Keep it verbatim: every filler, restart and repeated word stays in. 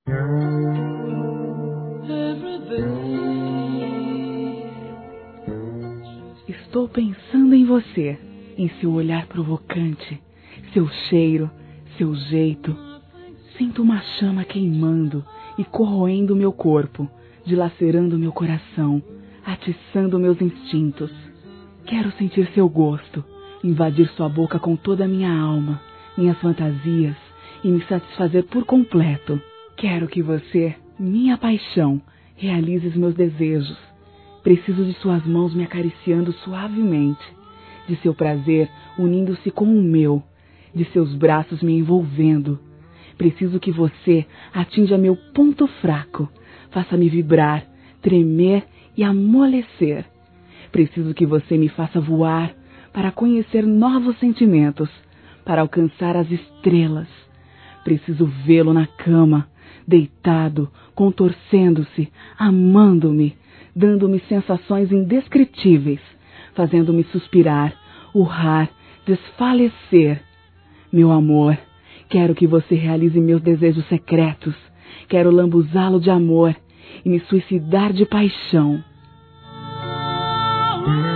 Estou pensando em você, em seu olhar provocante, seu cheiro, seu jeito. Sinto uma chama queimando e corroendo meu corpo, dilacerando meu coração, atiçando meus instintos. Quero sentir seu gosto, invadir sua boca com toda a minha alma, minhas fantasias e me satisfazer por completo. Quero que você, minha paixão, realize os meus desejos. Preciso de suas mãos me acariciando suavemente, de seu prazer unindo-se com o meu, de seus braços me envolvendo. Preciso que você atinja meu ponto fraco, faça-me vibrar, tremer e amolecer. Preciso que você me faça voar para conhecer novos sentimentos, para alcançar as estrelas. Preciso vê-lo na cama, deitado, contorcendo-se, amando-me, dando-me sensações indescritíveis, fazendo-me suspirar, urrar, desfalecer. Meu amor, quero que você realize meus desejos secretos. Quero lambuzá-lo de amor e me suicidar de paixão.